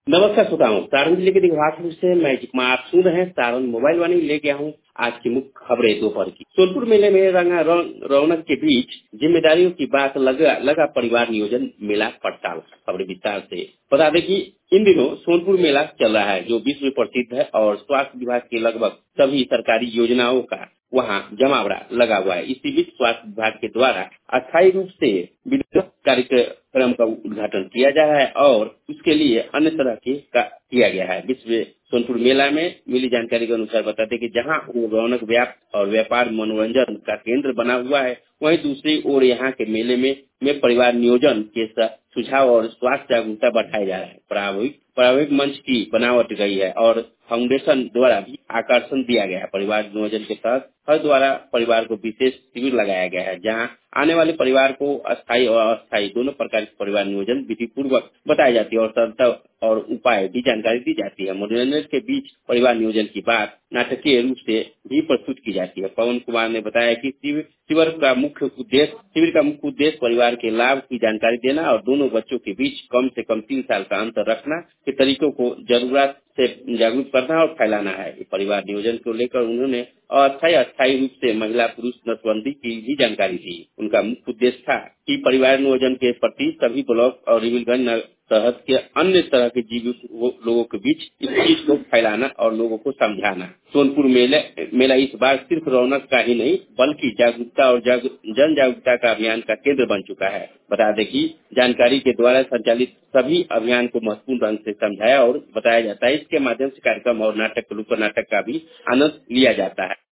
नमस्कार श्रोताओं, सारण जिले के दिघवासपुर से मैं जिकमा आप सुन रहे हैं सारण मोबाइल वाणी। ले गया हूँ आज की मुख्य खबरें दोपहर की। सोनपुर मेले में रंगा रौनक के बीच जिम्मेदारियों की बात लगा परिवार नियोजन मेला पड़ताल। खबरें विस्तार से बता दें कि इन दिनों सोनपुर मेला चल रहा है, जो विश्व में प्रसिद्ध है और स्वास्थ्य विभाग के लगभग सभी सरकारी योजनाओं का वहाँ जमावड़ा लगा हुआ है। इसी बीच स्वास्थ्य विभाग के द्वारा अस्थायी रूप से विभिन्न कार्यक्रम का उद्घाटन किया जा रहा है और उसके लिए अन्य तरह के किया गया है। विश्व सोनपुर मेला में मिली जानकारी के अनुसार बताते कि जहां रौनक व्याप्त और व्यापार मनोरंजन का केंद्र बना हुआ है, वहीं दूसरी ओर यहाँ के मेले में परिवार नियोजन के सुझाव और स्वास्थ्य जागरूकता बढ़ाया जा रहा है। प्रायोगिक मंच की बनावट गई है और फाउंडेशन द्वारा भी आकर्षण दिया गया है। परिवार नियोजन के तहत हर द्वारा परिवार को विशेष शिविर लगाया गया है, जहां आने वाले परिवार को अस्थायी और अस्थायी दोनों प्रकार के परिवार नियोजन विधि पूर्वक बताई जाती है और सरलता और उपाय भी जानकारी दी जाती है। मनोरंजन के बीच परिवार नियोजन की बात नाटकीय रूप से भी प्रस्तुत की जाती है। पवन कुमार ने बताया कि शिविर का मुख्य उद्देश्य परिवार के लाभ की जानकारी देना और दोनों बच्चों के बीच कम से कम 3 साल का अंतर रखना के तरीकों को जरूरत से जागरूक करना और फैलाना है। परिवार नियोजन को लेकर उन्होंने अस्थायी रूप से महिला पुरुष नसबंदी की भी जानकारी दी। उनका मुख्य उद्देश्य था कि परिवार नियोजन के प्रति सभी ब्लॉक और रिविलगंज शहर के अन्य तरह के जीवित लोगों के बीच इस चीज को फैलाना और लोगों को समझाना। सोनपुर मेला इस बार सिर्फ रौनक का ही नहीं बल्कि जागरूकता और जन जागरूकता का अभियान का केंद्र बन चुका है। बता दें कि जानकारी के द्वारा संचालित सभी अभियान को महत्वपूर्ण ढंग से समझाया और बताया जाता है। इसके माध्यम से कार्यक्रम और नुक्कड़ नाटक का भी आनंद लिया जाता है।